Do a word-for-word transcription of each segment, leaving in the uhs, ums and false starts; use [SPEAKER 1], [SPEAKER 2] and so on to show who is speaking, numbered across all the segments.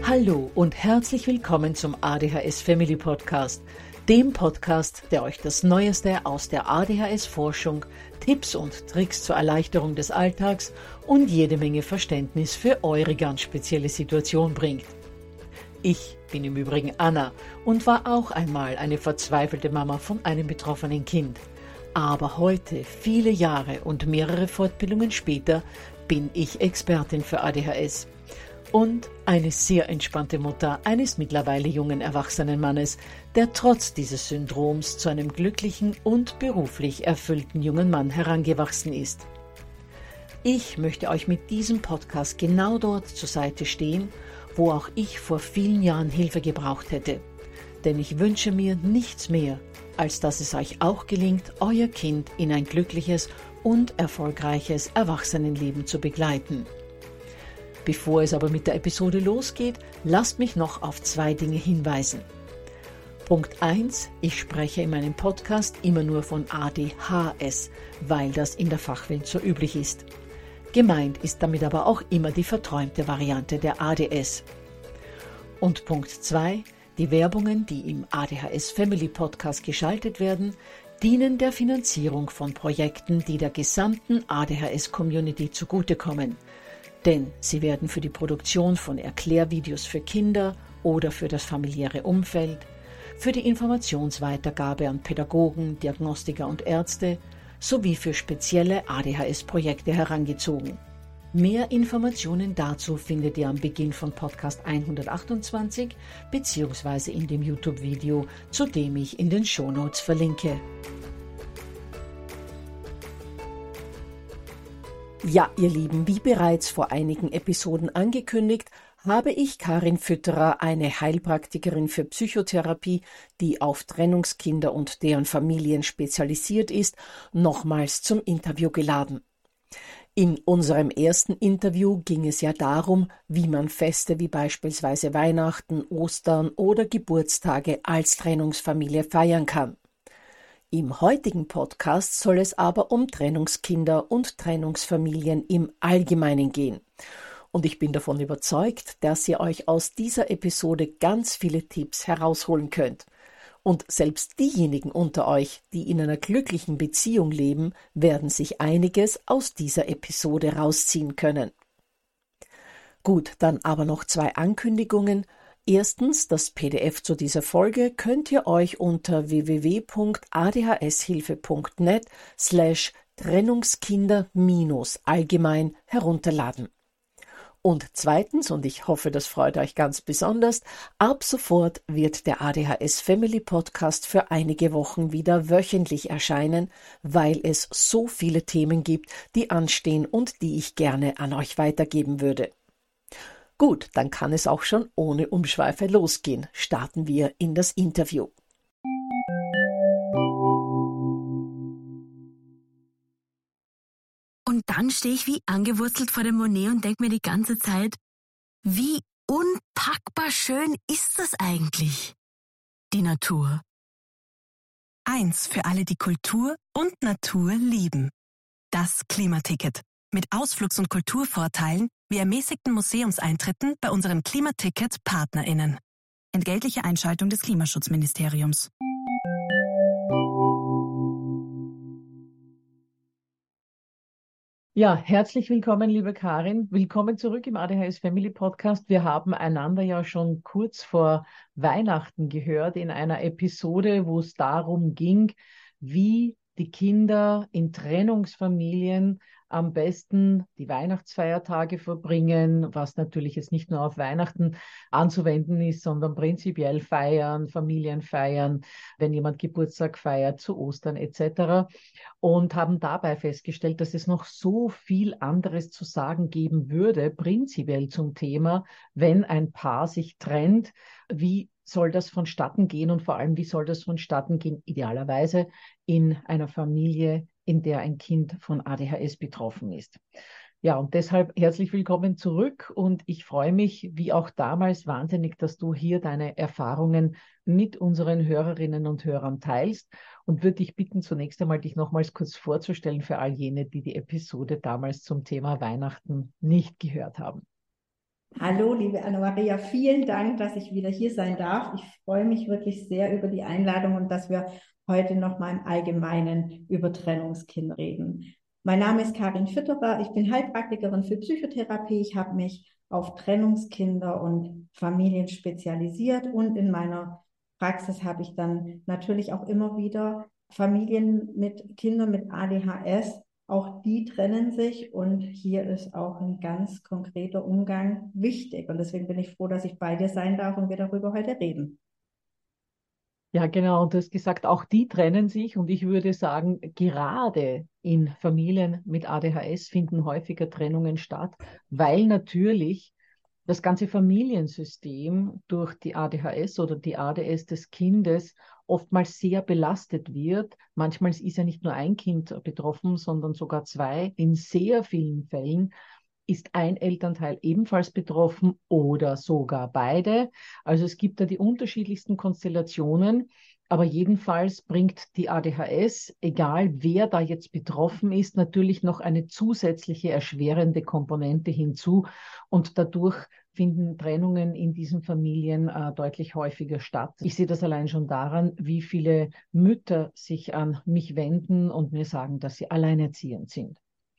[SPEAKER 1] Hallo und herzlich willkommen zum A D H S Family Podcast, dem Podcast, der euch das Neueste aus der A D H S-Forschung, Tipps und Tricks zur Erleichterung des Alltags und jede Menge Verständnis für eure ganz spezielle Situation bringt. Ich bin im Übrigen Anna und war auch einmal eine verzweifelte Mama von einem betroffenen Kind. Aber heute, viele Jahre und mehrere Fortbildungen später, bin ich Expertin für A D H S. Und eine sehr entspannte Mutter eines mittlerweile jungen erwachsenen Mannes, der trotz dieses Syndroms zu einem glücklichen und beruflich erfüllten jungen Mann herangewachsen ist. Ich möchte euch mit diesem Podcast genau dort zur Seite stehen, wo auch ich vor vielen Jahren Hilfe gebraucht hätte. Denn ich wünsche mir nichts mehr, als dass es euch auch gelingt, euer Kind in ein glückliches und erfolgreiches Erwachsenenleben zu begleiten. Bevor es aber mit der Episode losgeht, lasst mich noch auf zwei Dinge hinweisen. Punkt eins. Ich spreche in meinem Podcast immer nur von A D H S, weil das in der Fachwelt so üblich ist. Gemeint ist damit aber auch immer die verträumte Variante der A D S. Und Punkt zwei. Die Werbungen, die im A D H S Family Podcast geschaltet werden, dienen der Finanzierung von Projekten, die der gesamten A D H S-Community zugutekommen. Denn sie werden für die Produktion von Erklärvideos für Kinder oder für das familiäre Umfeld, für die Informationsweitergabe an Pädagogen, Diagnostiker und Ärzte sowie für spezielle A D H S-Projekte herangezogen. Mehr Informationen dazu findet ihr am Beginn von Podcast hundertachtundzwanzig bzw. in dem YouTube-Video, zu dem ich in den Shownotes verlinke. Ja, ihr Lieben, wie bereits vor einigen Episoden angekündigt, habe ich Karin Fütterer, eine Heilpraktikerin für Psychotherapie, die auf Trennungskinder und deren Familien spezialisiert ist, nochmals zum Interview geladen. In unserem ersten Interview ging es ja darum, wie man Feste wie beispielsweise Weihnachten, Ostern oder Geburtstage als Trennungsfamilie feiern kann. Im heutigen Podcast soll es aber um Trennungskinder und Trennungsfamilien im Allgemeinen gehen. Und ich bin davon überzeugt, dass ihr euch aus dieser Episode ganz viele Tipps herausholen könnt. Und selbst diejenigen unter euch, die in einer glücklichen Beziehung leben, werden sich einiges aus dieser Episode rausziehen können. Gut, dann aber noch zwei Ankündigungen. Erstens, das P D F zu dieser Folge könnt ihr euch unter w w w punkt a d h s hilfe punkt net slash Trennungskinder allgemein herunterladen. Und zweitens, und ich hoffe, das freut euch ganz besonders, ab sofort wird der A D H S Family Podcast für einige Wochen wieder wöchentlich erscheinen, weil es so viele Themen gibt, die anstehen und die ich gerne an euch weitergeben würde. Gut, dann kann es auch schon ohne Umschweife losgehen. Starten wir in das Interview.
[SPEAKER 2] Und dann stehe ich wie angewurzelt vor dem Monet und denke mir die ganze Zeit, wie unpackbar schön ist das eigentlich, die Natur.
[SPEAKER 3] Eins für alle, die Kultur und Natur lieben. Das Klimaticket. Mit Ausflugs- und Kulturvorteilen wie ermäßigten Museumseintritten bei unseren Klimaticket-PartnerInnen. Entgeltliche Einschaltung des Klimaschutzministeriums.
[SPEAKER 1] Ja, herzlich willkommen, liebe Karin. Willkommen zurück im A D H S Family Podcast. Wir haben einander ja schon kurz vor Weihnachten gehört in einer Episode, wo es darum ging, wie die Kinder in Trennungsfamilien am besten die Weihnachtsfeiertage verbringen, was natürlich jetzt nicht nur auf Weihnachten anzuwenden ist, sondern prinzipiell feiern, Familien feiern, wenn jemand Geburtstag feiert, zu Ostern et cetera. Und haben dabei festgestellt, dass es noch so viel anderes zu sagen geben würde, prinzipiell zum Thema, wenn ein Paar sich trennt, wie soll das vonstatten gehen und vor allem, wie soll das vonstatten gehen, idealerweise in einer Familie, in der ein Kind von A D H S betroffen ist. Ja, und deshalb herzlich willkommen zurück und ich freue mich, wie auch damals, wahnsinnig, dass du hier deine Erfahrungen mit unseren Hörerinnen und Hörern teilst und würde dich bitten, zunächst einmal dich nochmals kurz vorzustellen für all jene, die die Episode damals zum Thema Weihnachten nicht gehört haben.
[SPEAKER 4] Hallo, liebe Anna-Maria, vielen Dank, dass ich wieder hier sein darf. Ich freue mich wirklich sehr über die Einladung und dass wir heute noch mal im Allgemeinen über Trennungskind reden. Mein Name ist Karin Fütterer, ich bin Heilpraktikerin für Psychotherapie. Ich habe mich auf Trennungskinder und Familien spezialisiert und in meiner Praxis habe ich dann natürlich auch immer wieder Familien mit Kindern mit A D H S. Auch die trennen sich und hier ist auch ein ganz konkreter Umgang wichtig. Und deswegen bin ich froh, dass ich bei dir sein darf und wir darüber heute reden.
[SPEAKER 1] Ja, genau. Und du hast gesagt, auch die trennen sich. Und ich würde sagen, gerade in Familien mit A D H S finden häufiger Trennungen statt, weil natürlich das ganze Familiensystem durch die A D H S oder die A D S des Kindes oftmals sehr belastet wird. Manchmal ist ja nicht nur ein Kind betroffen, sondern sogar zwei. In sehr vielen Fällen ist ein Elternteil ebenfalls betroffen oder sogar beide. Also es gibt da die unterschiedlichsten Konstellationen, aber jedenfalls bringt die A D H S, egal wer da jetzt betroffen ist, natürlich noch eine zusätzliche erschwerende Komponente hinzu und dadurch finden Trennungen in diesen Familien äh, deutlich häufiger statt. Ich sehe das allein schon daran, wie viele Mütter sich an mich wenden und mir sagen, dass sie alleinerziehend sind.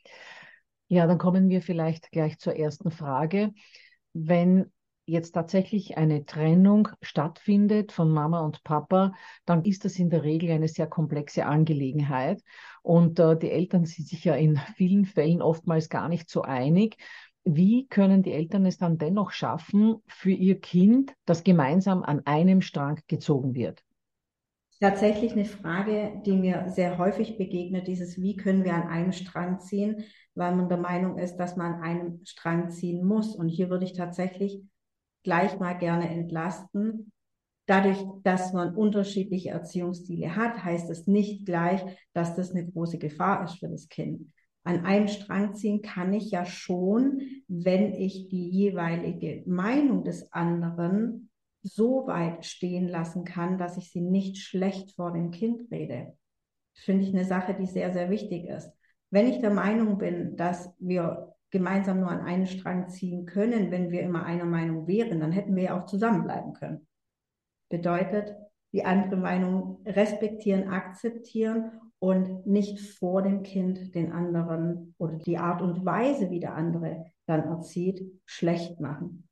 [SPEAKER 1] Ja, dann kommen wir vielleicht gleich zur ersten Frage. Wenn jetzt tatsächlich eine Trennung stattfindet von Mama und Papa, dann ist das in der Regel eine sehr komplexe Angelegenheit. Und äh, die Eltern sind sich ja in vielen Fällen oftmals gar nicht so einig. Wie können die Eltern es dann dennoch schaffen, für ihr Kind, das gemeinsam an einem Strang gezogen wird?
[SPEAKER 4] Tatsächlich eine Frage, die mir sehr häufig begegnet, dieses, wie können wir an einem Strang ziehen, weil man der Meinung ist, dass man an einem Strang ziehen muss. Und hier würde ich tatsächlich gleich mal gerne entlasten. Dadurch, dass man unterschiedliche Erziehungsstile hat, heißt es nicht gleich, dass das eine große Gefahr ist für das Kind. An einem Strang ziehen kann ich ja schon, wenn ich die jeweilige Meinung des anderen so weit stehen lassen kann, dass ich sie nicht schlecht vor dem Kind rede. Finde ich eine Sache, die sehr, sehr wichtig ist. Wenn ich der Meinung bin, dass wir gemeinsam nur an einen Strang ziehen können, wenn wir immer einer Meinung wären, dann hätten wir ja auch zusammenbleiben können. Bedeutet, die andere Meinung respektieren, akzeptieren und nicht vor dem Kind den anderen oder die Art und Weise, wie der andere dann erzieht, schlecht machen.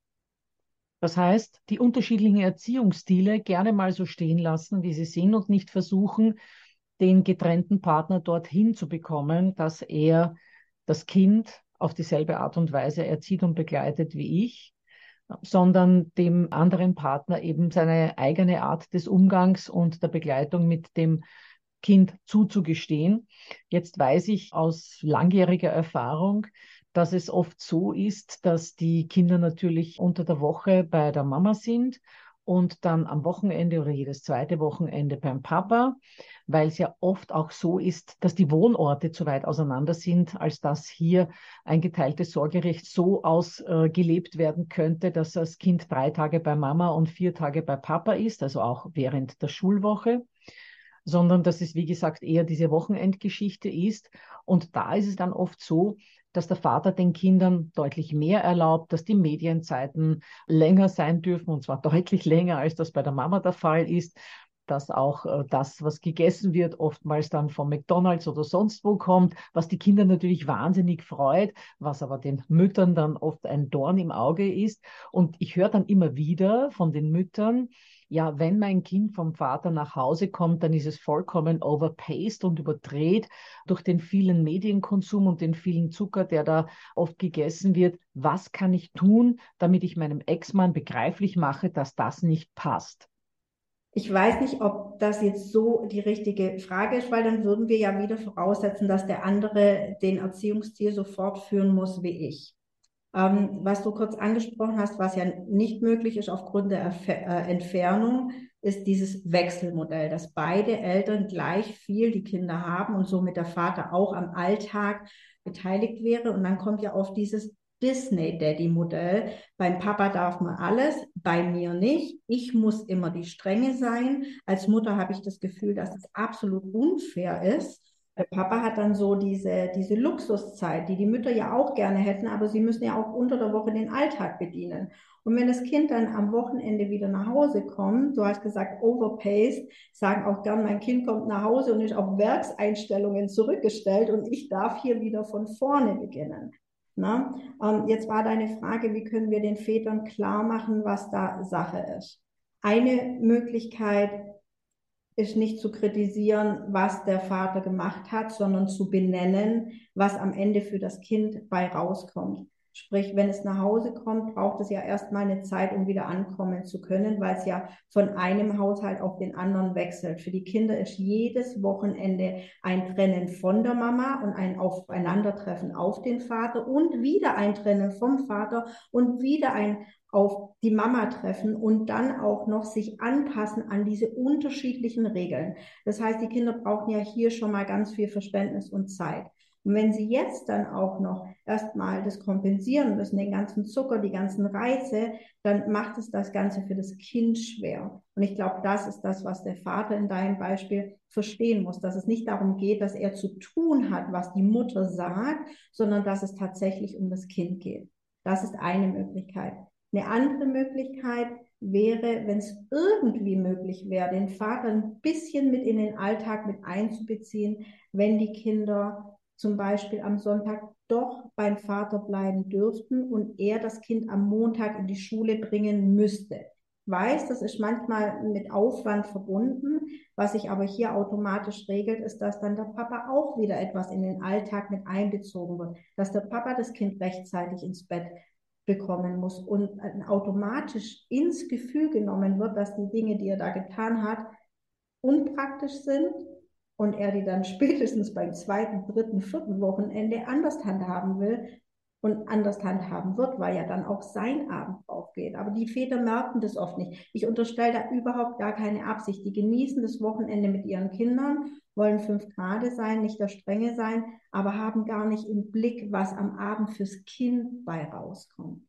[SPEAKER 1] Das heißt, die unterschiedlichen Erziehungsstile gerne mal so stehen lassen, wie sie sind und nicht versuchen, den getrennten Partner dorthin zu bekommen, dass er das Kind auf dieselbe Art und Weise erzieht und begleitet wie ich, sondern dem anderen Partner eben seine eigene Art des Umgangs und der Begleitung mit dem Kind zuzugestehen. Jetzt weiß ich aus langjähriger Erfahrung, dass es oft so ist, dass die Kinder natürlich unter der Woche bei der Mama sind und dann am Wochenende oder jedes zweite Wochenende beim Papa, weil es ja oft auch so ist, dass die Wohnorte zu weit auseinander sind, als dass hier ein geteiltes Sorgerecht so ausgelebt äh, werden könnte, dass das Kind drei Tage bei Mama und vier Tage bei Papa ist, also auch während der Schulwoche, sondern dass es, wie gesagt, eher diese Wochenendgeschichte ist. Und da ist es dann oft so, dass der Vater den Kindern deutlich mehr erlaubt, dass die Medienzeiten länger sein dürfen, und zwar deutlich länger, als das bei der Mama der Fall ist, dass auch äh, das, was gegessen wird, oftmals dann von McDonald's oder sonst wo kommt, was die Kinder natürlich wahnsinnig freut, was aber den Müttern dann oft ein Dorn im Auge ist. Und ich höre dann immer wieder von den Müttern, ja, wenn mein Kind vom Vater nach Hause kommt, dann ist es vollkommen overpaced und überdreht durch den vielen Medienkonsum und den vielen Zucker, der da oft gegessen wird. Was kann ich tun, damit ich meinem Ex-Mann begreiflich mache, dass das nicht passt?
[SPEAKER 4] Ich weiß nicht, ob das jetzt so die richtige Frage ist, weil dann würden wir ja wieder voraussetzen, dass der andere den Erziehungsstil so fortführen muss wie ich. Ähm, was du kurz angesprochen hast, was ja nicht möglich ist aufgrund der Erf äh, Entfernung, ist dieses Wechselmodell, dass beide Eltern gleich viel die Kinder haben und somit der Vater auch am Alltag beteiligt wäre. Und dann kommt ja oft dieses Disney-Daddy-Modell. Beim Papa darf man alles, bei mir nicht. Ich muss immer die Strenge sein. Als Mutter habe ich das Gefühl, dass es absolut unfair ist, Der Papa hat dann so diese, diese Luxuszeit, die die Mütter ja auch gerne hätten, aber sie müssen ja auch unter der Woche den Alltag bedienen. Und wenn das Kind dann am Wochenende wieder nach Hause kommt, du hast gesagt, overpaced, sagen auch gern, mein Kind kommt nach Hause und ist auf Werkseinstellungen zurückgestellt und ich darf hier wieder von vorne beginnen. Na? Ähm, jetzt war deine Frage, wie können wir den Vätern klar machen, was da Sache ist? Eine Möglichkeit ist nicht zu kritisieren, was der Vater gemacht hat, sondern zu benennen, was am Ende für das Kind bei rauskommt. Sprich, wenn es nach Hause kommt, braucht es ja erstmal eine Zeit, um wieder ankommen zu können, weil es ja von einem Haushalt auf den anderen wechselt. Für die Kinder ist jedes Wochenende ein Trennen von der Mama und ein Aufeinandertreffen auf den Vater und wieder ein Trennen vom Vater und wieder ein auf die Mama treffen und dann auch noch sich anpassen an diese unterschiedlichen Regeln. Das heißt, die Kinder brauchen ja hier schon mal ganz viel Verständnis und Zeit. Und wenn sie jetzt dann auch noch erstmal das kompensieren müssen, den ganzen Zucker, die ganzen Reize, dann macht es das Ganze für das Kind schwer. Und ich glaube, das ist das, was der Vater in deinem Beispiel verstehen muss, dass es nicht darum geht, dass er zu tun hat, was die Mutter sagt, sondern dass es tatsächlich um das Kind geht. Das ist eine Möglichkeit. Eine andere Möglichkeit wäre, wenn es irgendwie möglich wäre, den Vater ein bisschen mit in den Alltag mit einzubeziehen, wenn die Kinder zum Beispiel am Sonntag doch beim Vater bleiben dürften und er das Kind am Montag in die Schule bringen müsste. Ich weiß, das ist manchmal mit Aufwand verbunden. Was sich aber hier automatisch regelt, ist, dass dann der Papa auch wieder etwas in den Alltag mit einbezogen wird, dass der Papa das Kind rechtzeitig ins Bett bekommen muss und automatisch ins Gefühl genommen wird, dass die Dinge, die er da getan hat, unpraktisch sind und er die dann spätestens beim zweiten, dritten, vierten Wochenende anders handhaben will und anders handhaben wird, weil ja dann auch sein Abend aufgeht. Aber die Väter merken das oft nicht. Ich unterstelle da überhaupt gar keine Absicht. Die genießen das Wochenende mit ihren Kindern, wollen fünf Grade sein, nicht der Strenge sein, aber haben gar nicht im Blick, was am Abend fürs Kind bei rauskommt.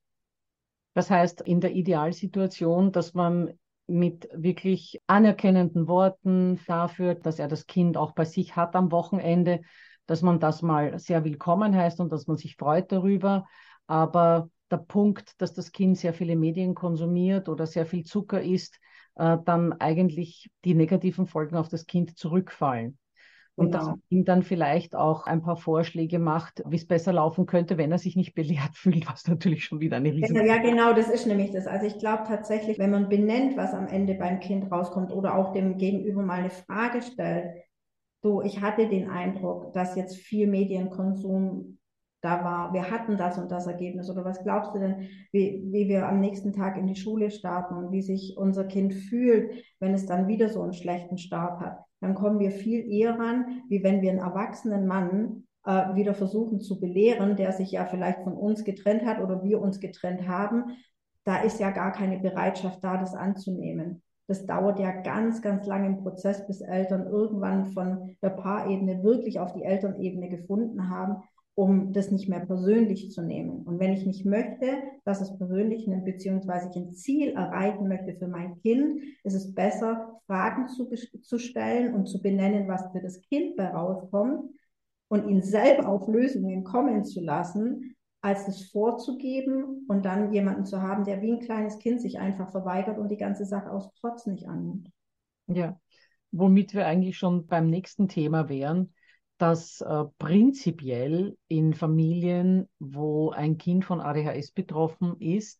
[SPEAKER 1] Das heißt, in der Idealsituation, dass man mit wirklich anerkennenden Worten dafür, dass er das Kind auch bei sich hat am Wochenende, dass man das mal sehr willkommen heißt und dass man sich freut darüber. Aber der Punkt, dass das Kind sehr viele Medien konsumiert oder sehr viel Zucker isst, äh, dann eigentlich die negativen Folgen auf das Kind zurückfallen. Und
[SPEAKER 4] Genau.
[SPEAKER 1] dass man ihm dann vielleicht auch ein paar Vorschläge macht, wie es besser laufen könnte, wenn er sich nicht belehrt fühlt, was natürlich schon wieder eine riesen...
[SPEAKER 4] Ja, genau, das ist nämlich das. Also ich glaube tatsächlich, wenn man benennt, was am Ende beim Kind rauskommt oder auch dem Gegenüber mal eine Frage stellt, so, ich hatte den Eindruck, dass jetzt viel Medienkonsum da war, wir hatten das und das Ergebnis. Oder was glaubst du denn, wie, wie wir am nächsten Tag in die Schule starten und wie sich unser Kind fühlt, wenn es dann wieder so einen schlechten Start hat? Dann kommen wir viel eher ran, wie wenn wir einen erwachsenen Mann äh, wieder versuchen zu belehren, der sich ja vielleicht von uns getrennt hat oder wir uns getrennt haben. Da ist ja gar keine Bereitschaft da, das anzunehmen. Das dauert ja ganz, ganz lange im Prozess, bis Eltern irgendwann von der Paarebene wirklich auf die Elternebene gefunden haben, um das nicht mehr persönlich zu nehmen. Und wenn ich nicht möchte, dass es persönlich nimmt, beziehungsweise ich ein Ziel erreichen möchte für mein Kind, ist es besser, Fragen zu, zu stellen und zu benennen, was für das Kind bei rauskommt und ihn selber auf Lösungen kommen zu lassen, als es vorzugeben und dann jemanden zu haben, der wie ein kleines Kind sich einfach verweigert und die ganze Sache aus Trotz nicht annimmt.
[SPEAKER 1] Ja, womit wir eigentlich schon beim nächsten Thema wären, dass äh, prinzipiell in Familien, wo ein Kind von A D H S betroffen ist,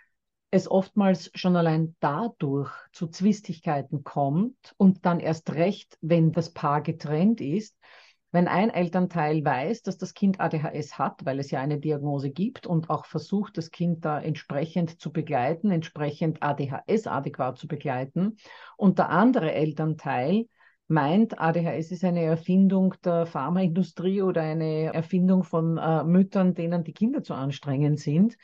[SPEAKER 1] es oftmals schon allein dadurch zu Zwistigkeiten kommt und dann erst recht, wenn das Paar getrennt ist, wenn ein Elternteil weiß, dass das Kind A D H S hat, weil es ja eine Diagnose gibt und auch versucht, das Kind da entsprechend zu begleiten, entsprechend A D H S adäquat zu begleiten, und der andere Elternteil meint, A D H S ist eine Erfindung der Pharmaindustrie oder eine Erfindung von äh, Müttern, denen die Kinder zu anstrengend sind,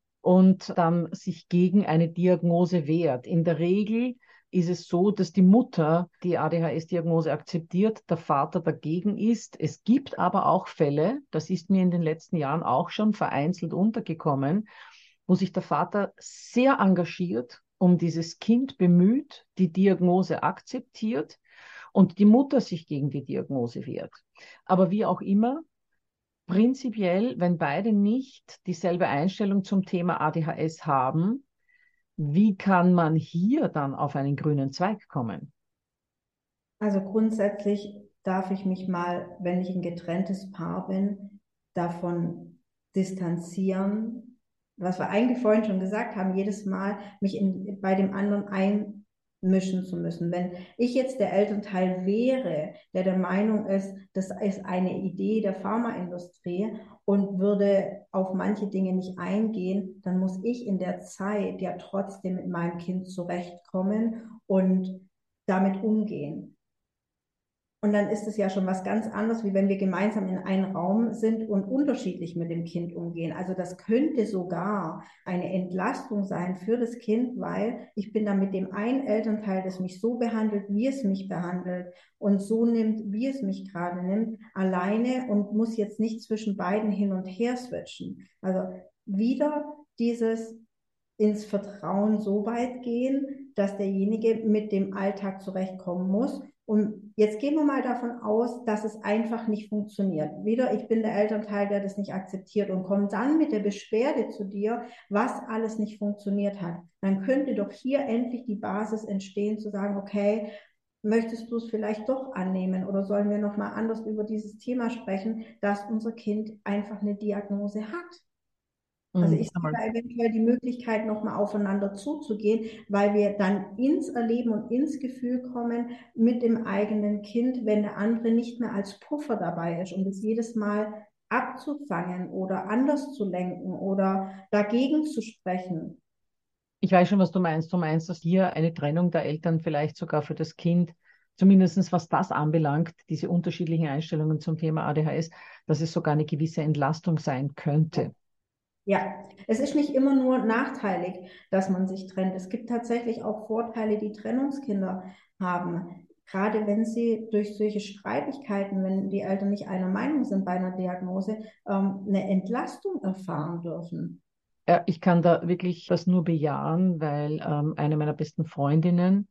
[SPEAKER 1] und dann sich gegen eine Diagnose wehrt. In der Regel ist es so, dass die Mutter die A D H S-Diagnose akzeptiert, der Vater dagegen ist. Es gibt aber auch Fälle, das ist mir in den letzten Jahren auch schon vereinzelt untergekommen, wo sich der Vater sehr engagiert, um dieses Kind bemüht, die Diagnose akzeptiert und die Mutter sich gegen die Diagnose wehrt. Aber wie auch immer, prinzipiell, wenn beide nicht dieselbe Einstellung zum Thema A D H S haben, wie kann man hier dann auf einen grünen Zweig kommen?
[SPEAKER 4] Also grundsätzlich darf ich mich mal, wenn ich ein getrenntes Paar bin, davon distanzieren, was wir eigentlich vorhin schon gesagt haben, jedes Mal mich in, bei dem anderen einmischen zu müssen. Wenn ich jetzt der Elternteil wäre, der der Meinung ist, das ist eine Idee der Pharmaindustrie und würde auf manche Dinge nicht eingehen, dann muss ich in der Zeit ja trotzdem mit meinem Kind zurechtkommen und damit umgehen. Und dann ist es ja schon was ganz anderes, wie wenn wir gemeinsam in einem Raum sind und unterschiedlich mit dem Kind umgehen. Also das könnte sogar eine Entlastung sein für das Kind, weil ich bin dann mit dem einen Elternteil, das mich so behandelt, wie es mich behandelt und so nimmt, wie es mich gerade nimmt, alleine und muss jetzt nicht zwischen beiden hin und her switchen. Also wieder dieses ins Vertrauen so weit gehen, dass derjenige mit dem Alltag zurechtkommen muss. Und jetzt gehen wir mal davon aus, dass es einfach nicht funktioniert. Wieder, ich bin der Elternteil, der das nicht akzeptiert und komme dann mit der Beschwerde zu dir, was alles nicht funktioniert hat. Dann könnte doch hier endlich die Basis entstehen, zu sagen, okay, möchtest du es vielleicht doch annehmen oder sollen wir nochmal anders über dieses Thema sprechen, dass unser Kind einfach eine Diagnose hat? Also ich sehe da eventuell die Möglichkeit, nochmal aufeinander zuzugehen, weil wir dann ins Erleben und ins Gefühl kommen mit dem eigenen Kind, wenn der andere nicht mehr als Puffer dabei ist, um das jedes Mal abzufangen oder anders zu lenken oder dagegen zu sprechen.
[SPEAKER 1] Ich weiß schon, was du meinst. Du meinst, dass hier eine Trennung der Eltern vielleicht sogar für das Kind, zumindest was das anbelangt, diese unterschiedlichen Einstellungen zum Thema A D H S, dass es sogar eine gewisse Entlastung sein könnte.
[SPEAKER 4] Ja, es ist nicht immer nur nachteilig, dass man sich trennt. Es gibt tatsächlich auch Vorteile, die Trennungskinder haben. Gerade wenn sie durch solche Streitigkeiten, wenn die Eltern nicht einer Meinung sind bei einer Diagnose, ähm, eine Entlastung erfahren dürfen.
[SPEAKER 1] Ja, ich kann da wirklich das nur bejahen, weil ähm, eine meiner besten Freundinnen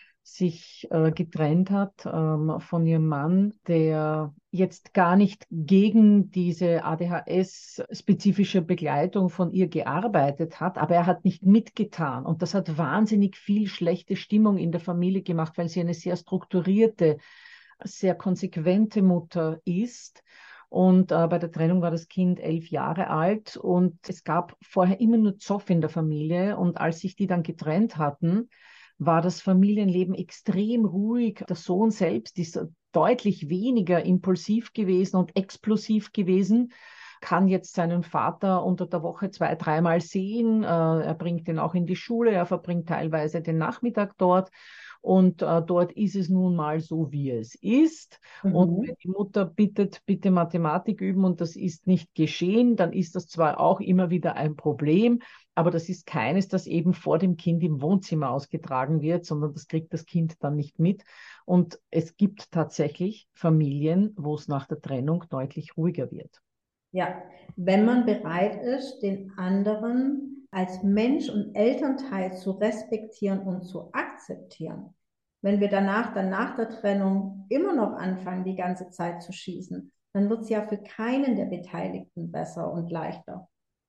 [SPEAKER 1] sich äh, getrennt hat ähm, von ihrem Mann, der jetzt gar nicht gegen diese A D H S-spezifische Begleitung von ihr gearbeitet hat, aber er hat nicht mitgetan. Und das hat wahnsinnig viel schlechte Stimmung in der Familie gemacht, weil sie eine sehr strukturierte, sehr konsequente Mutter ist. Und äh, bei der Trennung war das Kind elf Jahre alt und es gab vorher immer nur Zoff in der Familie. Und als sich die dann getrennt hatten, war das Familienleben extrem ruhig. Der Sohn selbst ist deutlich weniger impulsiv gewesen und explosiv gewesen, kann jetzt seinen Vater unter der Woche zwei, dreimal sehen. Äh, er bringt ihn auch in die Schule, er verbringt teilweise den Nachmittag dort. Und äh, dort ist es nun mal so, wie es ist. Mhm. Und wenn die Mutter bittet, bitte Mathematik üben und das ist nicht geschehen, dann ist das zwar auch immer wieder ein Problem, aber das ist keines, das eben vor dem Kind im Wohnzimmer ausgetragen wird, sondern das kriegt das Kind dann nicht mit. Und es gibt tatsächlich Familien, wo es nach der Trennung deutlich ruhiger wird.
[SPEAKER 4] Ja, wenn man bereit ist, den anderen als Mensch und Elternteil zu respektieren und zu akzeptieren. Wenn wir danach, dann nach der Trennung immer noch anfangen, die ganze Zeit zu schießen, dann wird es ja für keinen der Beteiligten besser und leichter.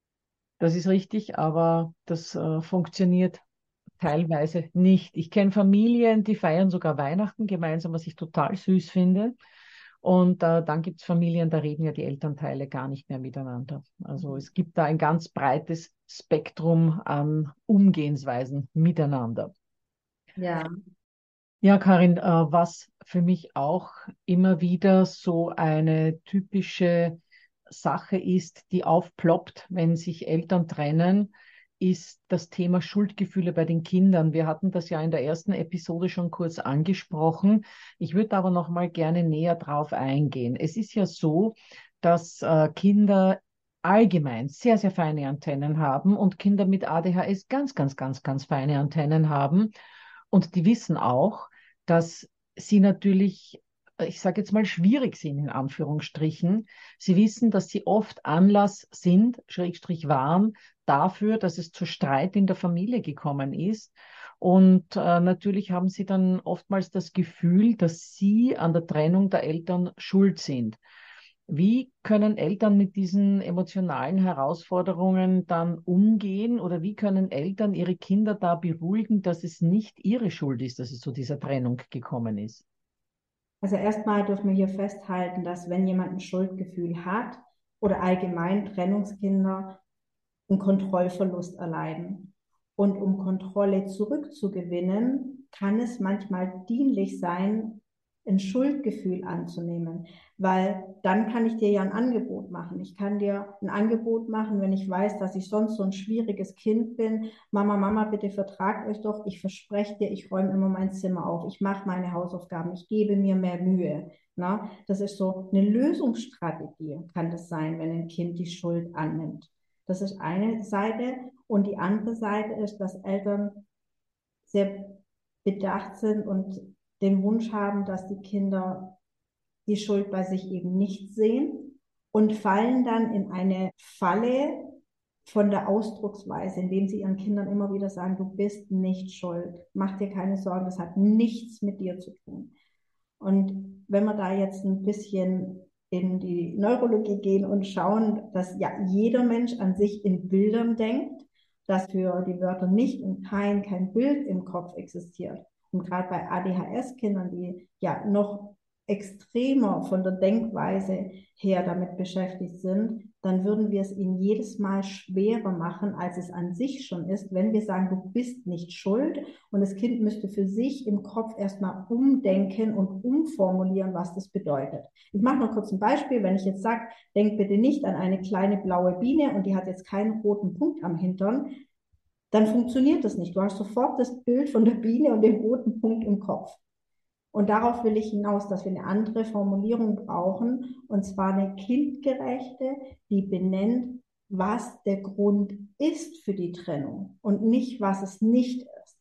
[SPEAKER 1] Das ist richtig, aber das äh, funktioniert teilweise nicht. Ich kenne Familien, die feiern sogar Weihnachten gemeinsam, was ich total süß finde. Und äh, dann gibt es Familien, da reden ja die Elternteile gar nicht mehr miteinander. Also es gibt da ein ganz breites Spektrum an Umgehensweisen miteinander.
[SPEAKER 4] Ja.
[SPEAKER 1] Ja, Karin, äh, was für mich auch immer wieder so eine typische Sache ist, die aufploppt, wenn sich Eltern trennen, ist das Thema Schuldgefühle bei den Kindern. Wir hatten das ja in der ersten Episode schon kurz angesprochen. Ich würde aber noch mal gerne näher drauf eingehen. Es ist ja so, dass äh, Kinder allgemein sehr, sehr feine Antennen haben und Kinder mit A D H S ganz, ganz, ganz, ganz feine Antennen haben. Und die wissen auch, dass sie natürlich, ich sage jetzt mal, schwierig sind, in Anführungsstrichen. Sie wissen, dass sie oft Anlass sind, Schrägstrich waren, dafür, dass es zu Streit in der Familie gekommen ist. Und äh, natürlich haben sie dann oftmals das Gefühl, dass sie an der Trennung der Eltern schuld sind. Wie können Eltern mit diesen emotionalen Herausforderungen dann umgehen oder wie können Eltern ihre Kinder da beruhigen, dass es nicht ihre Schuld ist, dass es zu dieser Trennung gekommen ist?
[SPEAKER 4] Also erstmal dürfen wir hier festhalten, dass wenn jemand ein Schuldgefühl hat oder allgemein Trennungskinder einen Kontrollverlust erleiden. Und um Kontrolle zurückzugewinnen, kann es manchmal dienlich sein, ein Schuldgefühl anzunehmen, weil dann kann ich dir ja ein Angebot machen. Ich kann dir ein Angebot machen, wenn ich weiß, dass ich sonst so ein schwieriges Kind bin. Mama, Mama, bitte vertragt euch doch. Ich verspreche dir, ich räume immer mein Zimmer auf. Ich mache meine Hausaufgaben. Ich gebe mir mehr Mühe. Na, das ist so eine Lösungsstrategie, kann das sein, wenn ein Kind die Schuld annimmt. Das ist eine Seite. Und die andere Seite ist, dass Eltern sehr bedacht sind und den Wunsch haben, dass die Kinder die Schuld bei sich eben nicht sehen und fallen dann in eine Falle von der Ausdrucksweise, indem sie ihren Kindern immer wieder sagen, du bist nicht schuld, mach dir keine Sorgen, das hat nichts mit dir zu tun. Und wenn wir da jetzt ein bisschen in die Neurologie gehen und schauen, dass ja jeder Mensch an sich in Bildern denkt, dass für die Wörter nicht und kein kein Bild im Kopf existiert. Und gerade bei A D H S-Kindern, die ja noch extremer von der Denkweise her damit beschäftigt sind, dann würden wir es ihnen jedes Mal schwerer machen, als es an sich schon ist, wenn wir sagen, du bist nicht schuld und das Kind müsste für sich im Kopf erstmal umdenken und umformulieren, was das bedeutet. Ich mache noch kurz ein Beispiel. Wenn ich jetzt sage, denk bitte nicht an eine kleine blaue Biene und die hat jetzt keinen roten Punkt am Hintern, dann funktioniert das nicht. Du hast sofort das Bild von der Biene und dem roten Punkt im Kopf. Und darauf will ich hinaus, dass wir eine andere Formulierung brauchen, und zwar eine kindgerechte, die benennt, was der Grund ist für die Trennung und nicht, was es nicht ist.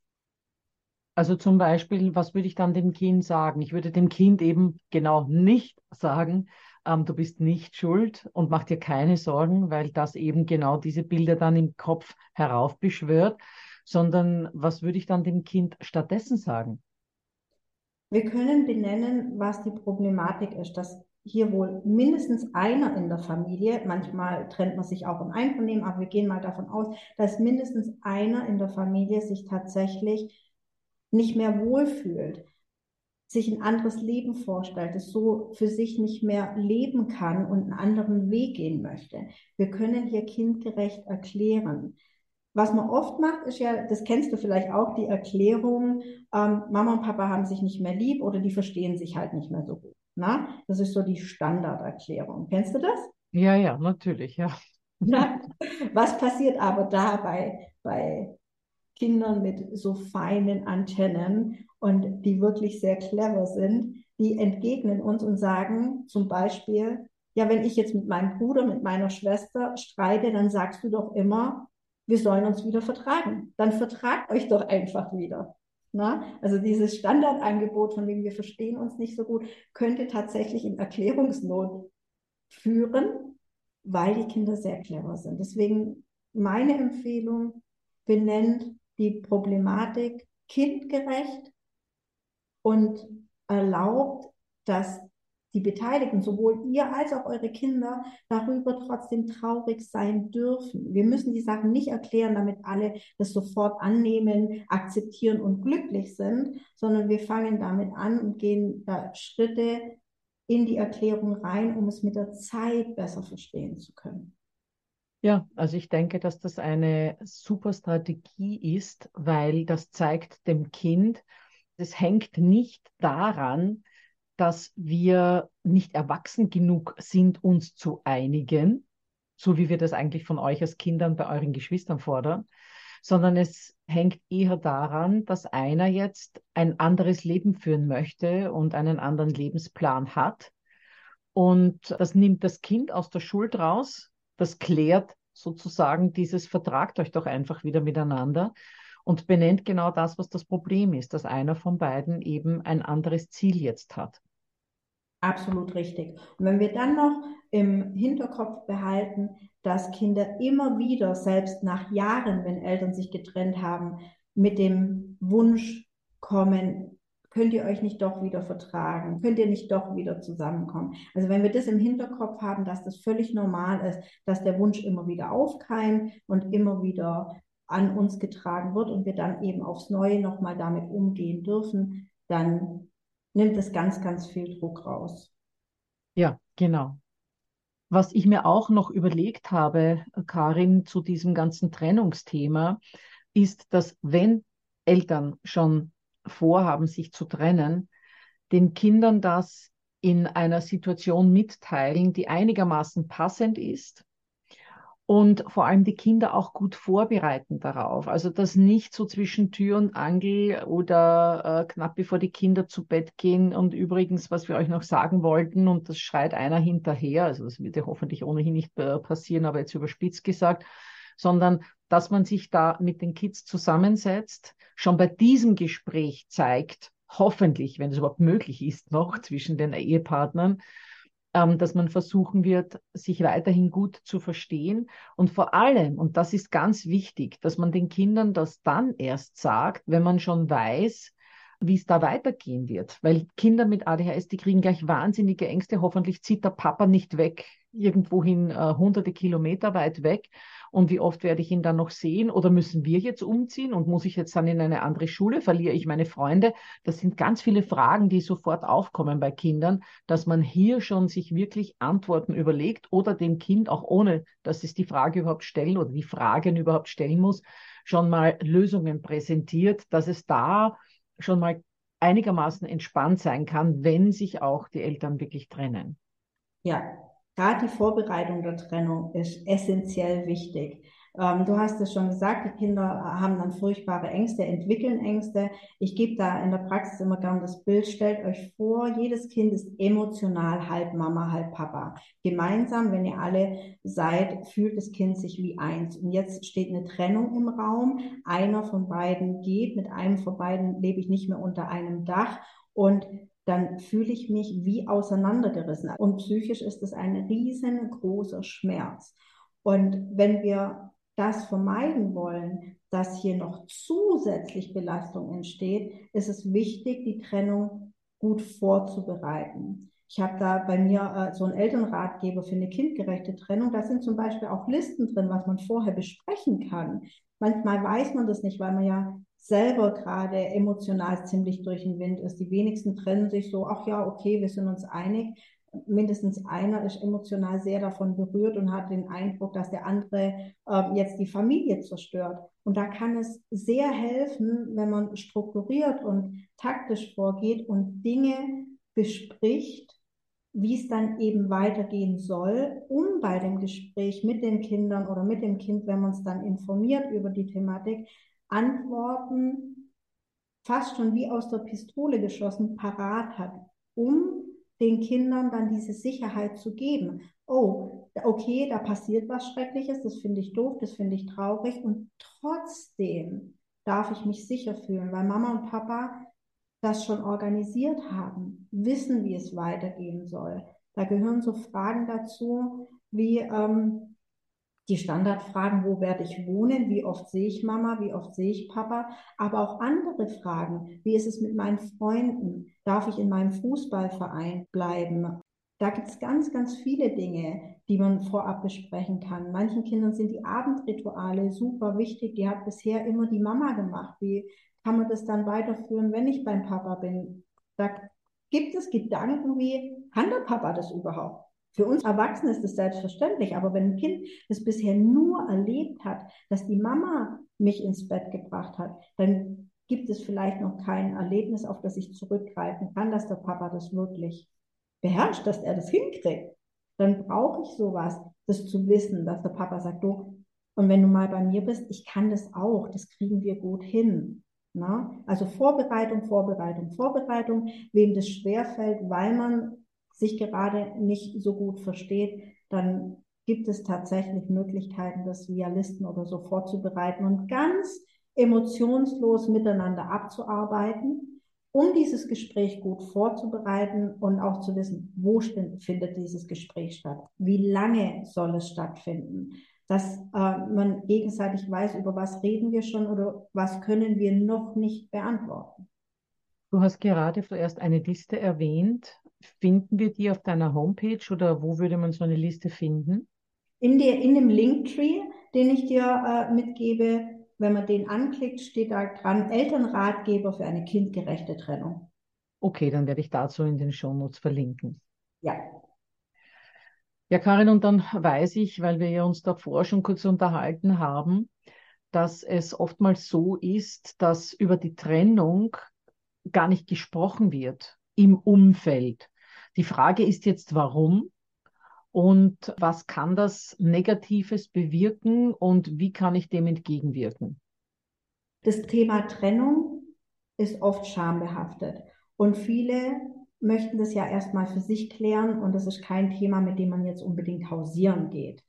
[SPEAKER 1] Also zum Beispiel, was würde ich dann dem Kind sagen? Ich würde dem Kind eben genau nicht sagen, ähm, du bist nicht schuld und mach dir keine Sorgen, weil das eben genau diese Bilder dann im Kopf heraufbeschwört, sondern was würde ich dann dem Kind stattdessen sagen?
[SPEAKER 4] Wir können benennen, was die Problematik ist, dass hier wohl mindestens einer in der Familie, manchmal trennt man sich auch im Einvernehmen, aber wir gehen mal davon aus, dass mindestens einer in der Familie sich tatsächlich nicht mehr wohlfühlt, sich ein anderes Leben vorstellt, es so für sich nicht mehr leben kann und einen anderen Weg gehen möchte. Wir können hier kindgerecht erklären. Was man oft macht, ist ja, das kennst du vielleicht auch, die Erklärung, ähm, Mama und Papa haben sich nicht mehr lieb oder die verstehen sich halt nicht mehr so gut. Na? Das ist so die Standarderklärung. Kennst du das?
[SPEAKER 1] Ja, ja, natürlich, ja.
[SPEAKER 4] Na? Was passiert aber da bei, bei Kindern mit so feinen Antennen und die wirklich sehr clever sind? Die entgegnen uns und sagen zum Beispiel, ja, wenn ich jetzt mit meinem Bruder, mit meiner Schwester streite, dann sagst du doch immer, wir sollen uns wieder vertragen. Dann vertragt euch doch einfach wieder. Na? Also dieses Standardangebot, von dem wir verstehen uns nicht so gut, könnte tatsächlich in Erklärungsnot führen, weil die Kinder sehr clever sind. Deswegen meine Empfehlung, benennt die Problematik kindgerecht und erlaubt, dass die Beteiligten, sowohl ihr als auch eure Kinder, darüber trotzdem traurig sein dürfen. Wir müssen die Sachen nicht erklären, damit alle das sofort annehmen, akzeptieren und glücklich sind, sondern wir fangen damit an und gehen da Schritte in die Erklärung rein, um es mit der Zeit besser verstehen zu können.
[SPEAKER 1] Ja, also ich denke, dass das eine super Strategie ist, weil das zeigt dem Kind, es hängt nicht daran, dass wir nicht erwachsen genug sind, uns zu einigen, so wie wir das eigentlich von euch als Kindern bei euren Geschwistern fordern, sondern es hängt eher daran, dass einer jetzt ein anderes Leben führen möchte und einen anderen Lebensplan hat. Und das nimmt das Kind aus der Schuld raus, das klärt sozusagen dieses, vertragt euch doch einfach wieder miteinander und benennt genau das, was das Problem ist, dass einer von beiden eben ein anderes Ziel jetzt hat.
[SPEAKER 4] Absolut richtig. Und wenn wir dann noch im Hinterkopf behalten, dass Kinder immer wieder, selbst nach Jahren, wenn Eltern sich getrennt haben, mit dem Wunsch kommen, könnt ihr euch nicht doch wieder vertragen? Könnt ihr nicht doch wieder zusammenkommen? Also wenn wir das im Hinterkopf haben, dass das völlig normal ist, dass der Wunsch immer wieder aufkeimt und immer wieder an uns getragen wird und wir dann eben aufs Neue nochmal damit umgehen dürfen, dann nimmt es ganz, ganz viel Druck raus.
[SPEAKER 1] Ja, genau. Was ich mir auch noch überlegt habe, Karin, zu diesem ganzen Trennungsthema, ist, dass wenn Eltern schon vorhaben, sich zu trennen, den Kindern das in einer Situation mitteilen, die einigermaßen passend ist und vor allem die Kinder auch gut vorbereiten darauf. Also das nicht so zwischen Tür und Angel oder äh, knapp bevor die Kinder zu Bett gehen. Und übrigens, was wir euch noch sagen wollten, und das schreit einer hinterher, also das wird ja hoffentlich ohnehin nicht äh, passieren, aber jetzt überspitzt gesagt, sondern dass man sich da mit den Kids zusammensetzt, schon bei diesem Gespräch zeigt, hoffentlich, wenn es überhaupt möglich ist, noch zwischen den Ehepartnern, ähm, dass man versuchen wird, sich weiterhin gut zu verstehen. Und vor allem, und das ist ganz wichtig, dass man den Kindern das dann erst sagt, wenn man schon weiß, wie es da weitergehen wird. Weil Kinder mit A D H S, die kriegen gleich wahnsinnige Ängste. Hoffentlich zieht der Papa nicht weg, irgendwohin äh, hunderte Kilometer weit weg. Und wie oft werde ich ihn dann noch sehen? Oder müssen wir jetzt umziehen? Und muss ich jetzt dann in eine andere Schule? Verliere ich meine Freunde? Das sind ganz viele Fragen, die sofort aufkommen bei Kindern, dass man hier schon sich wirklich Antworten überlegt oder dem Kind, auch ohne dass es die Frage überhaupt stellen oder die Fragen überhaupt stellen muss, schon mal Lösungen präsentiert, dass es da schon mal einigermaßen entspannt sein kann, wenn sich auch die Eltern wirklich trennen.
[SPEAKER 4] Ja, gerade die Vorbereitung der Trennung ist essentiell wichtig. Ähm, du hast es schon gesagt, die Kinder haben dann furchtbare Ängste, entwickeln Ängste. Ich gebe da in der Praxis immer gern das Bild, stellt euch vor, jedes Kind ist emotional halb Mama, halb Papa. Gemeinsam, wenn ihr alle seid, fühlt das Kind sich wie eins. Und jetzt steht eine Trennung im Raum. Einer von beiden geht, mit einem von beiden lebe ich nicht mehr unter einem Dach. Und dann fühle ich mich wie auseinandergerissen. Und psychisch ist es ein riesengroßer Schmerz. Und wenn wir das vermeiden wollen, dass hier noch zusätzlich Belastung entsteht, ist es wichtig, die Trennung gut vorzubereiten. Ich habe da bei mir äh, so einen Elternratgeber für eine kindgerechte Trennung. Da sind zum Beispiel auch Listen drin, was man vorher besprechen kann. Manchmal weiß man das nicht, weil man ja selber gerade emotional ziemlich durch den Wind ist. Die wenigsten trennen sich so, ach ja, okay, wir sind uns einig. Mindestens einer ist emotional sehr davon berührt und hat den Eindruck, dass der andere äh, jetzt die Familie zerstört. Und da kann es sehr helfen, wenn man strukturiert und taktisch vorgeht und Dinge bespricht, wie es dann eben weitergehen soll, um bei dem Gespräch mit den Kindern oder mit dem Kind, wenn man es dann informiert über die Thematik, Antworten fast schon wie aus der Pistole geschossen parat hat, um den Kindern dann diese Sicherheit zu geben. Oh, okay, da passiert was Schreckliches, das finde ich doof, das finde ich traurig und trotzdem darf ich mich sicher fühlen, weil Mama und Papa das schon organisiert haben, wissen, wie es weitergehen soll. Da gehören so Fragen dazu, wie ähm, die Standardfragen, wo werde ich wohnen, wie oft sehe ich Mama, wie oft sehe ich Papa, aber auch andere Fragen, wie ist es mit meinen Freunden, darf ich in meinem Fußballverein bleiben? Da gibt es ganz, ganz viele Dinge, die man vorab besprechen kann. Manchen Kindern sind die Abendrituale super wichtig, die hat bisher immer die Mama gemacht. Wie kann man das dann weiterführen, wenn ich beim Papa bin? Da gibt es Gedanken wie, kann der Papa das überhaupt? Für uns Erwachsene ist das selbstverständlich, aber wenn ein Kind das bisher nur erlebt hat, dass die Mama mich ins Bett gebracht hat, dann gibt es vielleicht noch kein Erlebnis, auf das ich zurückgreifen kann, dass der Papa das wirklich beherrscht, dass er das hinkriegt. Dann brauche ich sowas, das zu wissen, dass der Papa sagt, du, und wenn du mal bei mir bist, ich kann das auch, das kriegen wir gut hin. Na? Also Vorbereitung, Vorbereitung, Vorbereitung, wem das schwerfällt, weil man sich gerade nicht so gut versteht, dann gibt es tatsächlich Möglichkeiten, das via Listen oder so vorzubereiten und ganz emotionslos miteinander abzuarbeiten, um dieses Gespräch gut vorzubereiten und auch zu wissen, wo findet dieses Gespräch statt, wie lange soll es stattfinden. dass äh, man gegenseitig weiß, über was reden wir schon oder was können wir noch nicht beantworten.
[SPEAKER 1] Du hast gerade zuerst eine Liste erwähnt. Finden wir die auf deiner Homepage oder wo würde man so eine Liste finden?
[SPEAKER 4] In, der, in dem Linktree, den ich dir äh, mitgebe, wenn man den anklickt, steht da dran Elternratgeber für eine kindgerechte Trennung.
[SPEAKER 1] Okay, dann werde ich dazu in den Shownotes verlinken.
[SPEAKER 4] Ja.
[SPEAKER 1] Ja, Karin, und dann weiß ich, weil wir ja uns davor schon kurz unterhalten haben, dass es oftmals so ist, dass über die Trennung gar nicht gesprochen wird im Umfeld. Die Frage ist jetzt, warum und was kann das Negatives bewirken und wie kann ich dem entgegenwirken?
[SPEAKER 4] Das Thema Trennung ist oft schambehaftet und viele möchten das ja erstmal für sich klären und das ist kein Thema, mit dem man jetzt unbedingt hausieren geht.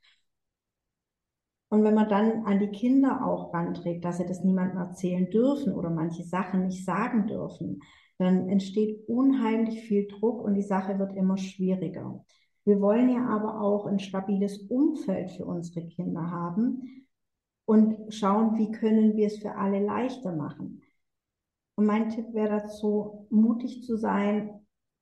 [SPEAKER 4] Und wenn man dann an die Kinder auch ranträgt, dass sie das niemandem erzählen dürfen oder manche Sachen nicht sagen dürfen, dann entsteht unheimlich viel Druck und die Sache wird immer schwieriger. Wir wollen ja aber auch ein stabiles Umfeld für unsere Kinder haben und schauen, wie können wir es für alle leichter machen. Und mein Tipp wäre dazu, mutig zu sein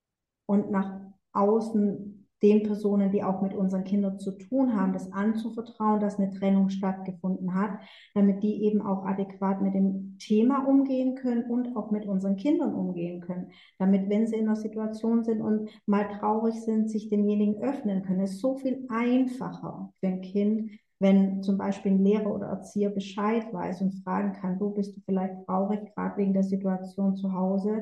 [SPEAKER 4] und nach außen den Personen, die auch mit unseren Kindern zu tun haben, das anzuvertrauen, dass eine Trennung stattgefunden hat, damit die eben auch adäquat mit dem Thema umgehen können und auch mit unseren Kindern umgehen können. Damit, wenn sie in einer Situation sind und mal traurig sind, sich demjenigen öffnen können. Es ist so viel einfacher für ein Kind, wenn zum Beispiel ein Lehrer oder Erzieher Bescheid weiß und fragen kann, du bist du vielleicht traurig, gerade wegen der Situation zu Hause,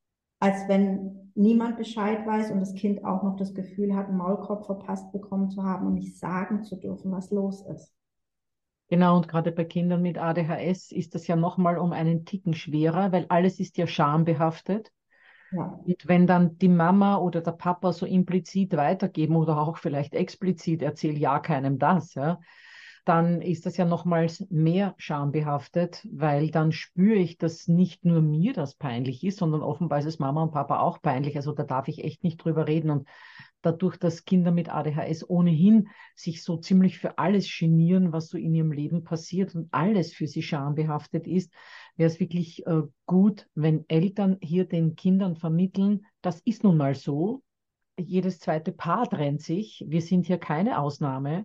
[SPEAKER 4] als wenn niemand Bescheid weiß und das Kind auch noch das Gefühl hat, einen Maulkorb verpasst bekommen zu haben und nicht sagen zu dürfen, was los ist.
[SPEAKER 1] Genau, und gerade bei Kindern mit A D H S ist das ja nochmal um einen Ticken schwerer, weil alles ist ja schambehaftet.
[SPEAKER 4] Ja.
[SPEAKER 1] Und wenn dann die Mama oder der Papa so implizit weitergeben oder auch vielleicht explizit, erzähl ja keinem das, ja, dann ist das ja nochmals mehr schambehaftet, weil dann spüre ich, dass nicht nur mir das peinlich ist, sondern offenbar ist es Mama und Papa auch peinlich. Also da darf ich echt nicht drüber reden. Und dadurch, dass Kinder mit A D H S ohnehin sich so ziemlich für alles genieren, was so in ihrem Leben passiert und alles für sie schambehaftet ist, wäre es wirklich äh, gut, wenn Eltern hier den Kindern vermitteln, das ist nun mal so. Jedes zweite Paar trennt sich. Wir sind hier keine Ausnahme.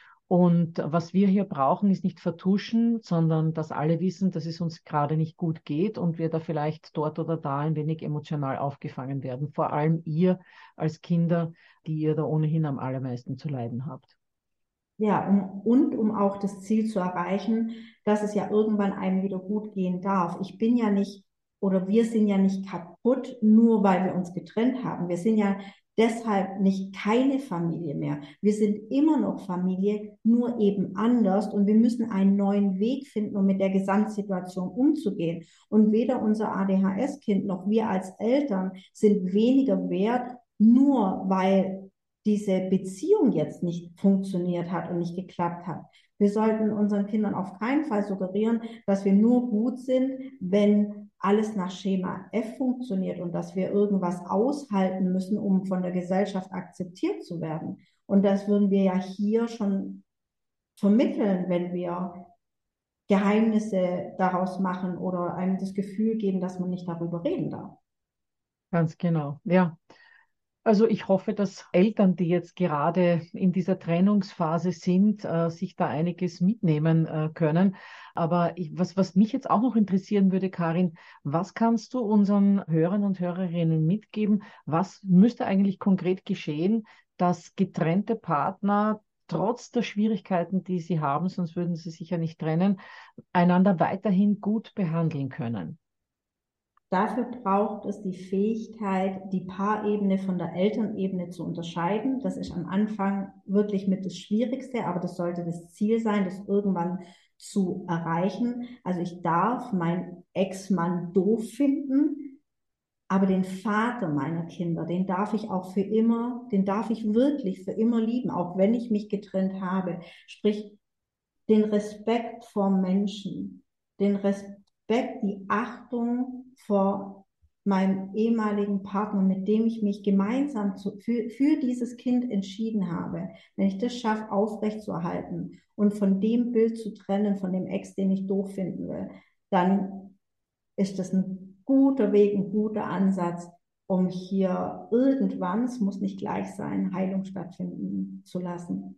[SPEAKER 1] Und was wir hier brauchen, ist nicht vertuschen, sondern dass alle wissen, dass es uns gerade nicht gut geht und wir da vielleicht dort oder da ein wenig emotional aufgefangen werden. Vor allem ihr als Kinder, die ihr da ohnehin am allermeisten zu leiden habt.
[SPEAKER 4] Ja, um, und um auch das Ziel zu erreichen, dass es ja irgendwann einem wieder gut gehen darf. Ich bin ja nicht oder wir sind ja nicht kaputt, nur weil wir uns getrennt haben. Wir sind ja deshalb nicht keine Familie mehr. Wir sind immer noch Familie, nur eben anders und wir müssen einen neuen Weg finden, um mit der Gesamtsituation umzugehen. Und weder unser A D H S-Kind noch wir als Eltern sind weniger wert, nur weil diese Beziehung jetzt nicht funktioniert hat und nicht geklappt hat. Wir sollten unseren Kindern auf keinen Fall suggerieren, dass wir nur gut sind, wenn alles nach Schema F funktioniert und dass wir irgendwas aushalten müssen, um von der Gesellschaft akzeptiert zu werden. Und das würden wir ja hier schon vermitteln, wenn wir Geheimnisse daraus machen oder einem das Gefühl geben, dass man nicht darüber reden darf.
[SPEAKER 1] Ganz genau, ja. Also ich hoffe, dass Eltern, die jetzt gerade in dieser Trennungsphase sind, äh, sich da einiges mitnehmen äh, können. Aber ich, was, was mich jetzt auch noch interessieren würde, Karin, was kannst du unseren Hörern und Hörerinnen mitgeben? Was müsste eigentlich konkret geschehen, dass getrennte Partner trotz der Schwierigkeiten, die sie haben, sonst würden sie sich ja nicht trennen, einander weiterhin gut behandeln können?
[SPEAKER 4] Dafür braucht es die Fähigkeit, die Paarebene von der Elternebene zu unterscheiden. Das ist am Anfang wirklich mit das Schwierigste, aber das sollte das Ziel sein, das irgendwann zu erreichen. Also ich darf meinen Ex-Mann doof finden, aber den Vater meiner Kinder, den darf ich auch für immer, den darf ich wirklich für immer lieben, auch wenn ich mich getrennt habe. Sprich, den Respekt vor Menschen, den Respekt, die Achtung vor meinem ehemaligen Partner, mit dem ich mich gemeinsam zu, für, für dieses Kind entschieden habe, wenn ich das schaffe, aufrechtzuerhalten und von dem Bild zu trennen, von dem Ex, den ich doof finden will, dann ist das ein guter Weg, ein guter Ansatz, um hier irgendwann, es muss nicht gleich sein, Heilung stattfinden zu lassen.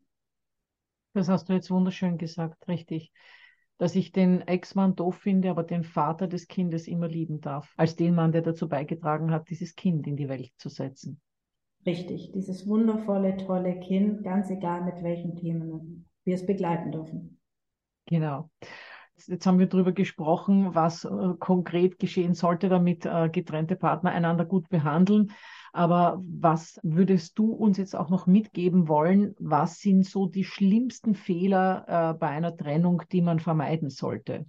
[SPEAKER 1] Das hast du jetzt wunderschön gesagt, richtig. Dass ich den Ex-Mann doof finde, aber den Vater des Kindes immer lieben darf, als den Mann, der dazu beigetragen hat, dieses Kind in die Welt zu setzen.
[SPEAKER 4] Richtig, dieses wundervolle, tolle Kind, ganz egal mit welchen Themen wir es begleiten dürfen.
[SPEAKER 1] Genau. Jetzt, jetzt haben wir darüber gesprochen, was äh, konkret geschehen sollte, damit äh, getrennte Partner einander gut behandeln. Aber was würdest du uns jetzt auch noch mitgeben wollen? Was sind so die schlimmsten Fehler äh, bei einer Trennung, die man vermeiden sollte?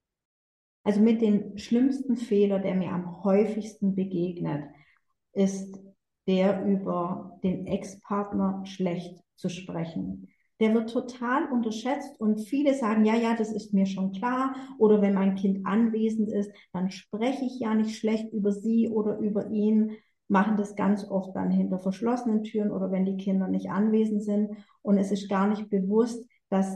[SPEAKER 4] Also mit den schlimmsten Fehler, der mir am häufigsten begegnet, ist der über den Ex-Partner schlecht zu sprechen. Der wird total unterschätzt und viele sagen, ja, ja, das ist mir schon klar. Oder wenn mein Kind anwesend ist, dann spreche ich ja nicht schlecht über sie oder über ihn, machen das ganz oft dann hinter verschlossenen Türen oder wenn die Kinder nicht anwesend sind. Und es ist gar nicht bewusst, dass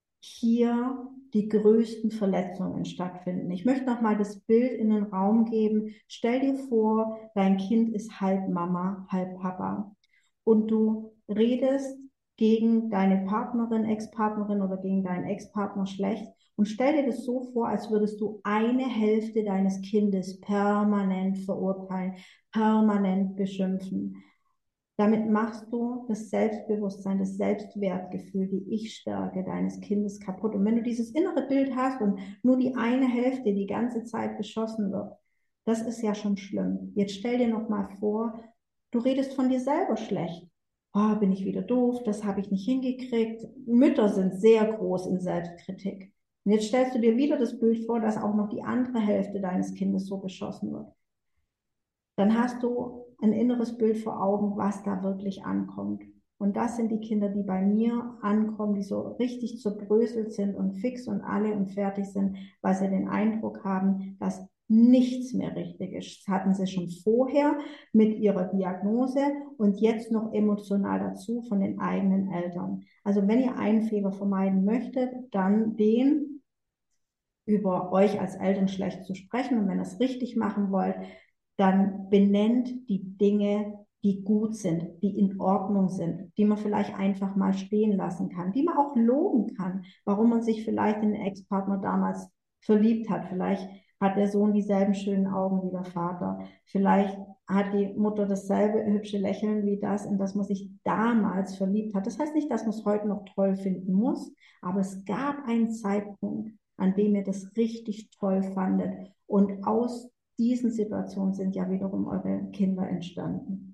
[SPEAKER 4] hier die größten Verletzungen stattfinden. Ich möchte noch mal das Bild in den Raum geben. Stell dir vor, dein Kind ist halb Mama, halb Papa und du redest gegen deine Partnerin, Ex-Partnerin oder gegen deinen Ex-Partner schlecht und stell dir das so vor, als würdest du eine Hälfte deines Kindes permanent verurteilen, permanent beschimpfen. Damit machst du das Selbstbewusstsein, das Selbstwertgefühl, die Ich-Stärke deines Kindes kaputt. Und wenn du dieses innere Bild hast und nur die eine Hälfte die ganze Zeit beschossen wird, das ist ja schon schlimm. Jetzt stell dir noch mal vor, du redest von dir selber schlecht. Oh, bin ich wieder doof, das habe ich nicht hingekriegt. Mütter sind sehr groß in Selbstkritik. Und jetzt stellst du dir wieder das Bild vor, dass auch noch die andere Hälfte deines Kindes so beschossen wird. Dann hast du ein inneres Bild vor Augen, was da wirklich ankommt. Und das sind die Kinder, die bei mir ankommen, die so richtig zerbröselt sind und fix und alle und fertig sind, weil sie den Eindruck haben, dass nichts mehr richtig ist. Das hatten sie schon vorher mit ihrer Diagnose und jetzt noch emotional dazu von den eigenen Eltern. Also wenn ihr einen Fehler vermeiden möchtet, dann den, über euch als Eltern schlecht zu sprechen. Und wenn ihr es richtig machen wollt, dann benennt die Dinge, die gut sind, die in Ordnung sind, die man vielleicht einfach mal stehen lassen kann, die man auch loben kann, warum man sich vielleicht in den Ex-Partner damals verliebt hat. Vielleicht hat der Sohn dieselben schönen Augen wie der Vater. Vielleicht hat die Mutter dasselbe hübsche Lächeln wie das, in das man sich damals verliebt hat. Das heißt nicht, dass man es heute noch toll finden muss, aber es gab einen Zeitpunkt, an dem ihr das richtig toll fandet. Und aus diesen Situationen sind ja wiederum eure Kinder entstanden.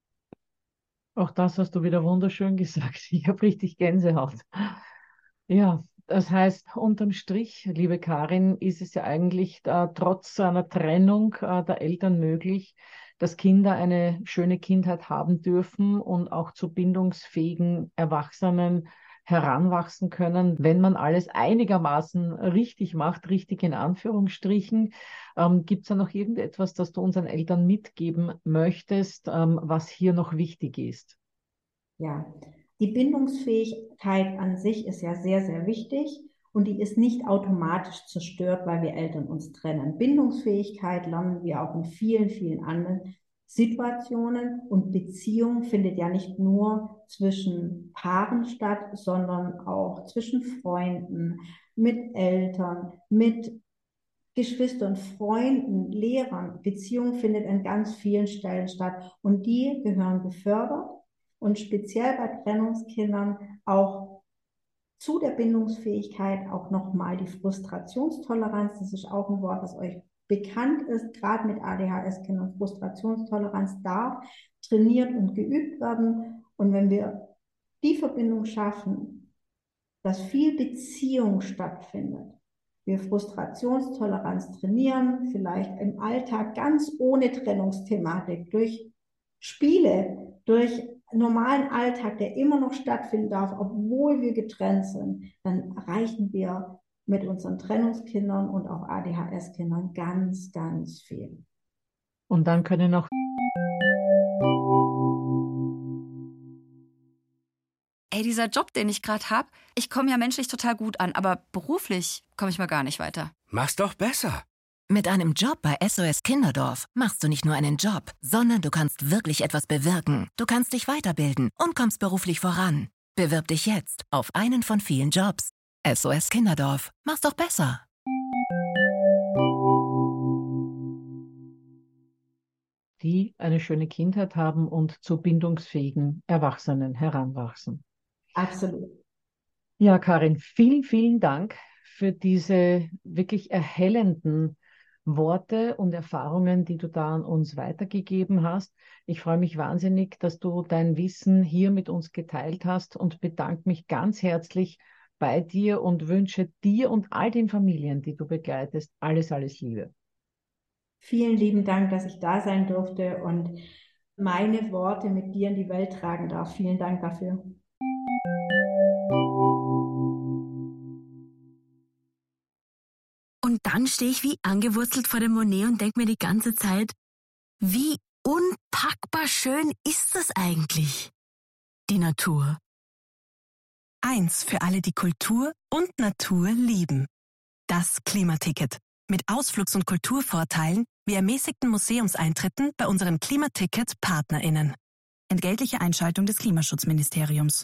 [SPEAKER 1] Auch das hast du wieder wunderschön gesagt. Ich habe richtig Gänsehaut. Ja, das heißt, unterm Strich, liebe Karin, ist es ja eigentlich äh, trotz einer Trennung äh, der Eltern möglich, dass Kinder eine schöne Kindheit haben dürfen und auch zu bindungsfähigen Erwachsenen heranwachsen können, wenn man alles einigermaßen richtig macht, richtig in Anführungsstrichen. Ähm, gibt es da noch irgendetwas, das du unseren Eltern mitgeben möchtest, ähm, was hier noch wichtig ist?
[SPEAKER 4] Ja, die Bindungsfähigkeit an sich ist ja sehr, sehr wichtig und die ist nicht automatisch zerstört, weil wir Eltern uns trennen. Bindungsfähigkeit lernen wir auch in vielen, vielen anderen Situationen und Beziehung findet ja nicht nur zwischen Paaren statt, sondern auch zwischen Freunden, mit Eltern, mit Geschwistern, Freunden, Lehrern. Beziehung findet an ganz vielen Stellen statt und die gehören gefördert und speziell bei Trennungskindern auch zu der Bindungsfähigkeit auch nochmal die Frustrationstoleranz. Das ist auch ein Wort, das euch bekannt ist, gerade mit A D H S-Kindern. Frustrationstoleranz darf trainiert und geübt werden. Und wenn wir die Verbindung schaffen, dass viel Beziehung stattfindet, wir Frustrationstoleranz trainieren, vielleicht im Alltag ganz ohne Trennungsthematik, durch Spiele, durch normalen Alltag, der immer noch stattfinden darf, obwohl wir getrennt sind, dann erreichen wir mit unseren Trennungskindern und auch A D H S-Kindern ganz, ganz viel.
[SPEAKER 1] Und dann können auch
[SPEAKER 5] Ey, dieser Job, den ich gerade habe, ich komme ja menschlich total gut an, aber beruflich komme ich mal gar nicht weiter.
[SPEAKER 6] Mach's doch besser.
[SPEAKER 2] Mit einem Job bei S O S Kinderdorf machst du nicht nur einen Job, sondern du kannst wirklich etwas bewirken. Du kannst dich weiterbilden und kommst beruflich voran. Bewirb dich jetzt auf einen von vielen Jobs. S O S Kinderdorf, mach's doch besser.
[SPEAKER 1] die eine schöne Kindheit haben und zu bindungsfähigen Erwachsenen heranwachsen.
[SPEAKER 4] Absolut.
[SPEAKER 1] Ja, Karin, vielen, vielen Dank für diese wirklich erhellenden Worte und Erfahrungen, die du da an uns weitergegeben hast. Ich freue mich wahnsinnig, dass du dein Wissen hier mit uns geteilt hast und bedanke mich ganz herzlich bei dir und wünsche dir und all den Familien, die du begleitest, alles, alles Liebe.
[SPEAKER 4] Vielen lieben Dank, dass ich da sein durfte und meine Worte mit dir in die Welt tragen darf. Vielen Dank dafür.
[SPEAKER 2] Und dann stehe ich wie angewurzelt vor dem Monet und denke mir die ganze Zeit, wie unpackbar schön ist das eigentlich, die Natur.
[SPEAKER 3] Eins für alle, die Kultur und Natur lieben. Das Klimaticket. Mit Ausflugs- und Kulturvorteilen wie ermäßigten Museumseintritten bei unseren Klimaticket-PartnerInnen. Entgeltliche Einschaltung des Klimaschutzministeriums.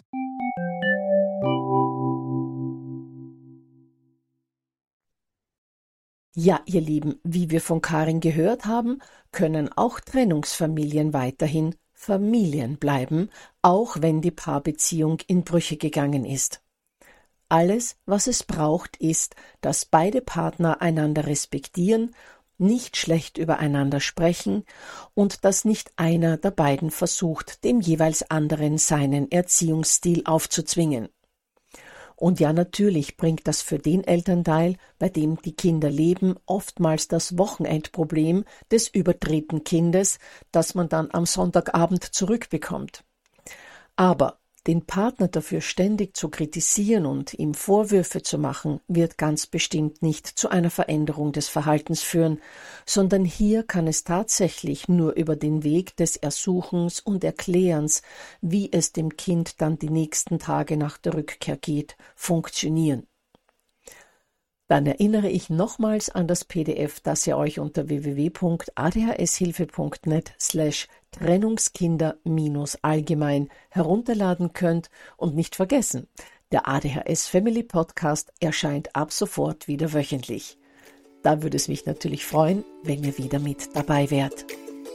[SPEAKER 1] Ja, ihr Lieben, wie wir von Karin gehört haben, können auch Trennungsfamilien weiterhin Familien bleiben, auch wenn die Paarbeziehung in Brüche gegangen ist. Alles, was es braucht, ist, dass beide Partner einander respektieren, nicht schlecht übereinander sprechen und dass nicht einer der beiden versucht, dem jeweils anderen seinen Erziehungsstil aufzuzwingen. Und ja, natürlich bringt das für den Elternteil, bei dem die Kinder leben, oftmals das Wochenendproblem des überdrehten Kindes, das man dann am Sonntagabend zurückbekommt. Aber den Partner dafür ständig zu kritisieren und ihm Vorwürfe zu machen, wird ganz bestimmt nicht zu einer Veränderung des Verhaltens führen, sondern hier kann es tatsächlich nur über den Weg des Ersuchens und Erklärens, wie es dem Kind dann die nächsten Tage nach der Rückkehr geht, funktionieren. Dann erinnere ich nochmals an das P D F, das ihr euch unter w w w punkt a d h s hilfe punkt net slash Trennungskinder allgemein herunterladen könnt und nicht vergessen, der A D H S Family Podcast erscheint ab sofort wieder wöchentlich. Da würde es mich natürlich freuen, wenn ihr wieder mit dabei wärt.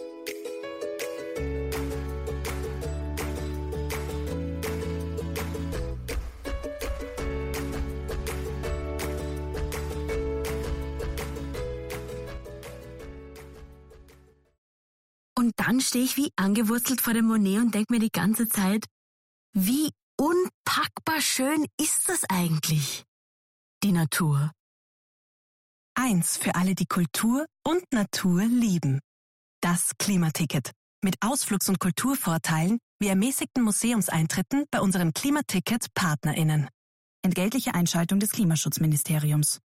[SPEAKER 2] Und dann stehe ich wie angewurzelt vor dem Monet und denke mir die ganze Zeit, wie unpackbar schön ist das eigentlich, die Natur.
[SPEAKER 3] Eins für alle, die Kultur und Natur lieben. Das Klimaticket. Mit Ausflugs- und Kulturvorteilen wie ermäßigten Museumseintritten bei unseren Klimaticket-PartnerInnen. Entgeltliche Einschaltung des Klimaschutzministeriums.